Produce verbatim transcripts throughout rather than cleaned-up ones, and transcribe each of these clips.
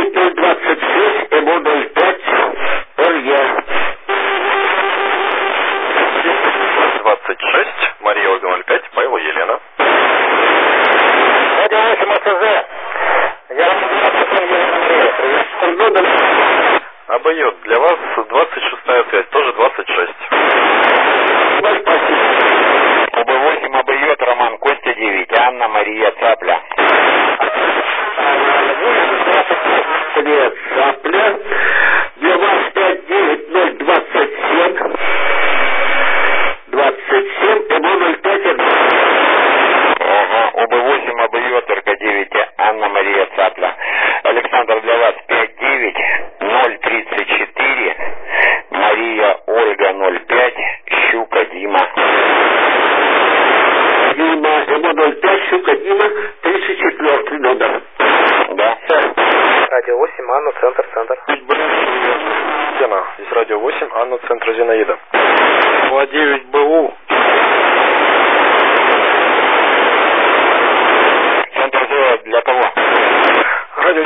девять ноль двадцать шесть, ЭМО ноль пять, РЕ. двадцать шесть, Мария Ольга ноль пять, Павел Елена. Радио восемь АЦЗ. Я Обоет, для вас двадцать шестая связь, тоже двадцать шесть. ОБ восемь обоет, Роман Костя девять, Анна Мария Цапля. Цапля. Для вас пять девять ноль двадцать семь. двадцать семь, ЭМО ноль пять. Ага, ОБ восемь обоет, РК девять, Анна Мария Цапля. Александр, для вас пять девять ноль тридцать четыре, Мария Ольга ноль пять, Щука Дима. Дима, ЭМО ноль пять, Щука Дима, тридцать четвёртый номер. Да. Радио восемь, Анна, центр, центр. Стена, здесь радио восемь, Анна, центр Зинаида. два девять БУ. Центр Зинаида для кого? Радио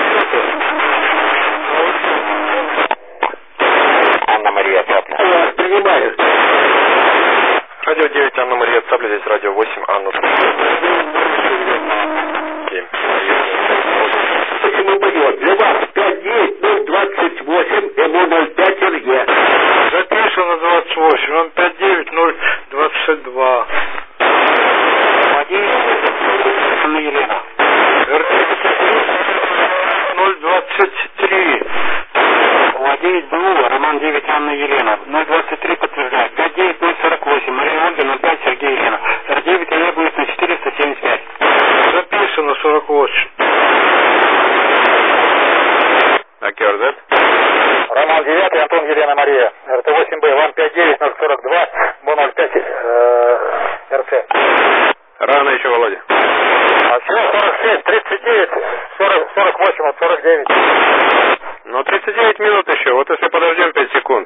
Анна Мария Цапля. Я принимаю. Радио девять, Анна Мария Цапля, здесь радио восемь, Анна. семь. Почему поет? Для вас пять девять ноль двадцать восемь, ЭМО ноль пять, РЕ. Записано двадцать восемь, он пять девять ноль двадцать два. Анна Елена. ноль двадцать три. девять БУ, Роман девять, Анна Елена. ноль двадцать три подтверждает. пять девять ноль сорок восемь, Мария Ольга ноль пять, Сергей Елена. эр девять реагирует на четыреста семьдесят пять. Записано сорок восемь. АКРЗ. Роман девять, Антон Елена Мария. эр тэ восемь бэ, вам пять девять ноль сорок два, БО ноль пять, эр цэ. Рано еще, Володя. А всего сорок семь, тридцать девять, сорок, сорок восемь, от сорок девять. Ну, тридцать девять минут еще, вот если подождем пять секунд.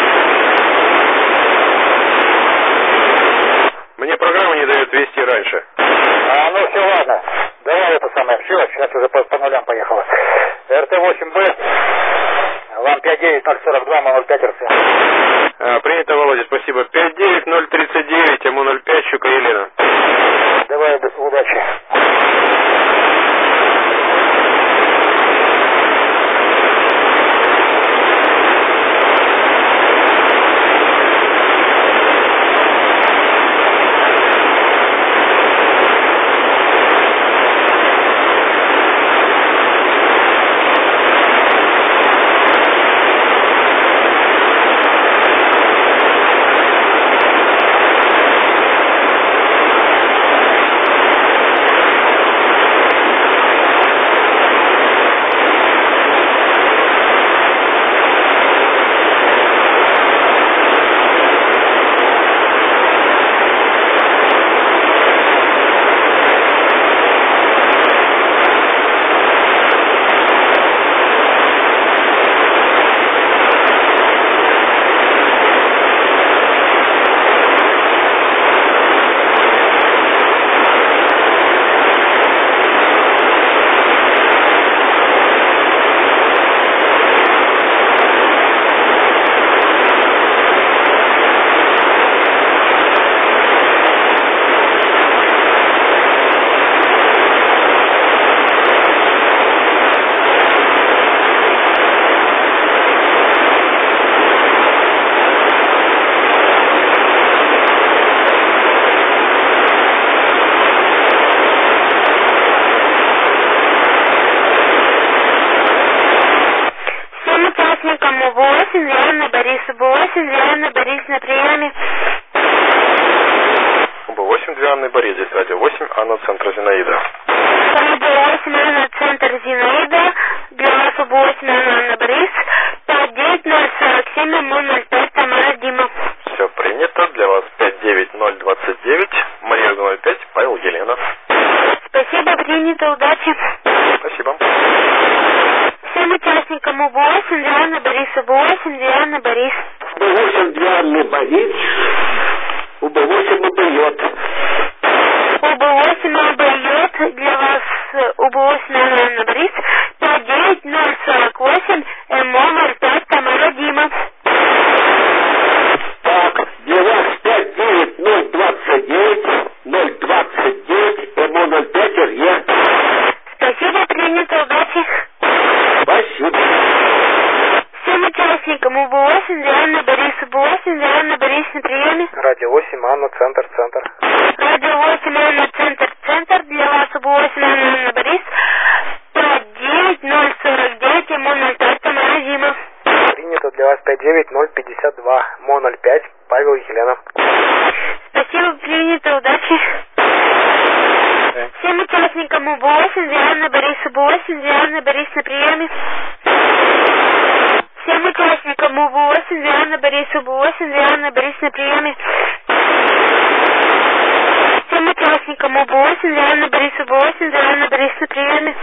Мне программа не дает вести раньше. А, ну все, ладно. Давай это самое, все, сейчас уже по, по нулям поехала. эр тэ восемь бэ, вам пять девять ноль сорок два, ноль пять, эр цэ. А, принято, Володя, спасибо. пять девять ноль тридцать девять, ЭМО ноль пять, Щука Елена. Давай, удачи. восемь, Виана Борис, восемь, Виана Борис на приеме. восемь, две Анны Борис, здесь радио восемь, Анна, центр Зинаида. восемь, Анна, центр Зинаида, для вас восемь, Анна, Анна Борис, пять девять ноль сорок семь, ноль пять, Тамара Дима. Все принято, для вас пять девять ноль двадцать девять, Мария ноль пять, Павел Елена. Спасибо, принято, удачи. Спасибо. Всем участникам У Б восемь, Диана Борис, У Б восемь, Диана Борис. У Б восемь, Диана Борис, У Б восемь обоет. У Б восемь обоет, для вас У Б восемь, Анна Борис, пять девять ноль участникам У Б восемь, Диана Борис, У Б восемь, Диана Борис на приеме. Радио восемь, Анна, центр, центр. Радио восемь, Анна, центр, центр. Для вас У Б восемь, Анна, Анна Борис. пять девять ноль сорок девять, ему ноль пять, Тамара Зима. Принято для вас пять девять ноль пятьдесят два, мо ноль пять, Павел Елена. Спасибо, принято, удачи. Всем участникам У Б восемь, Диана Борис, У Б восемь, Диана Борис на приеме. Всем участникам У Б восемь, Диана Борис, У Б восемь, Диана Борис на приеме. Всем участникам У Б восемь, Диана Борис, У Б восемь, Диана Борис на приеме.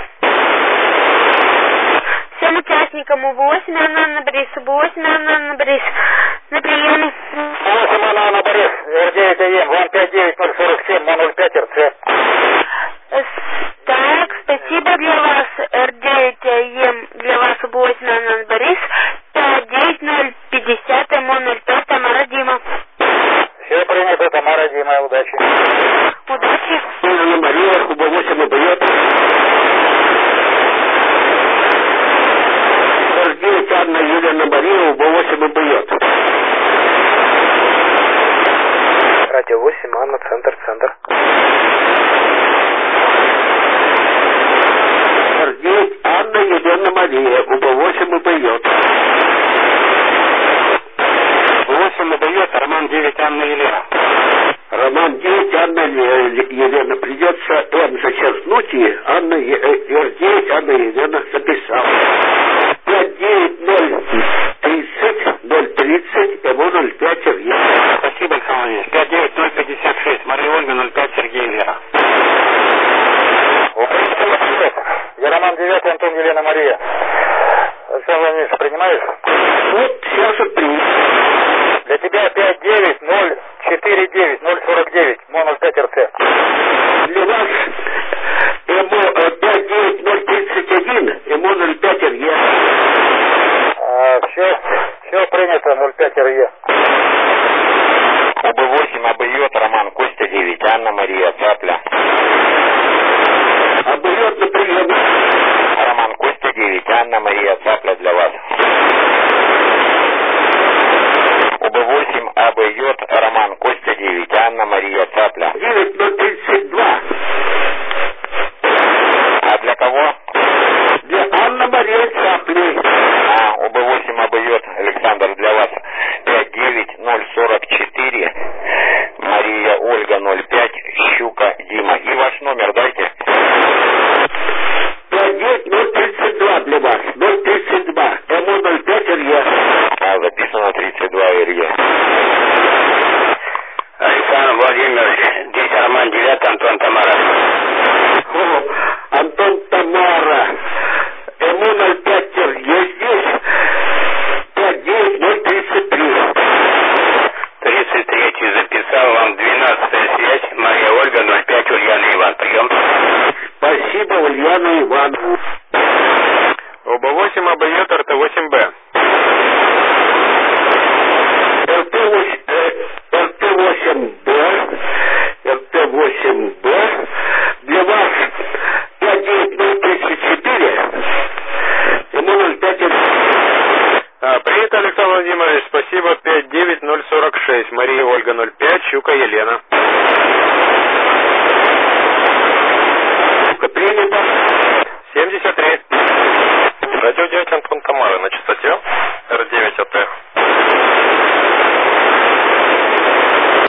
Всем участникам У Б восемь, Анна, Анна Борис, У Б восемь, Анна, Анна Борис на приеме. восемь, Анна, Анна Борис, Р девять АЕМ, вам пять девять ноль сорок семь, мо ноль пять, Р Ц. Так, спасибо для вас, Р девять АЕМ, для вас У Б восемь, Анна, Анна Борис, пять девять ноль пятьдесят, мо ноль пять, Тамара Дима. Все принято, Тамара Дима, удачи. Удачи. Анна Мария, У Б восемь обоет. сорок девять, Анна Елена Мария, У Б восемь обоет. Радио восемь, Анна, центр, центр. сорок девять, Анна Елена Мария, У Б восемь обоет. У Б восемь обоет, Роман девять, Анна Елена. Роман девять, Анна Елена. Придется Н зачеркнуть и Анна Р девять, Анна Елена записал. пять девять ноль тридцать ноль тридцать, ему ноль пять, Сергей. Спасибо, Александр Владимирович. пять девять ноль пятьдесят шесть, Мария Ольга, ноль пять, Сергей Лера. Я Роман девять, Антон Елена Мария. Александр Владимирович, принимаешь? Вот сейчас вот принят. Для тебя пять девять ноль четыре девять ноль сорок девять, мо ноль пять, Р Ц. Для вас ему пять девять ноль тридцать один, ему ноль пять, Р Е. А, все, все принято, ноль пять, Р Е. У Б восемь обоет, Роман Костя девять, Анна Мария Цапля. Обоет на прием. Роман Костя девять, Анна Мария Цапля для вас. У Б восемь обоет, Роман Костя девять, Анна Мария Цапля. девять ноль тридцать два. А для кого? Для Анны Марии Цапли. А, У Б восемь обоет, Александр, для вас пять девять ноль сорок четыре, Мария Ольга ноль пять, Щука Дима. И ваш номер дайте. пять девять ноль тридцать два для вас. ноль тридцать два. ему ноль пять, Р Е. А, записано тридцать два, Р Е. Александр Владимирович, здесь Роман девять, Антон Тамара. О, Антон Тамара. ему ноль пять, Р Е здесь. пять девять ноль тридцать три. тридцать третий записал вам двенадцатая связь, Мария Ольга, ноль пять, Ульяна Иван. Прием. Спасибо, Ульяна Иван. У Б восемь обоет, Р Т восемь Б. Р Т восемь Б. Р Т восемь Б. Для вас пять девять ноль тридцать четыре. ему ноль пять. А, принято, Александр Владимирович, спасибо. пять девять ноль сорок шесть, Мария Ольга ноль пять, Щука Елена. Принято. семьдесят три. Радио девять, Антон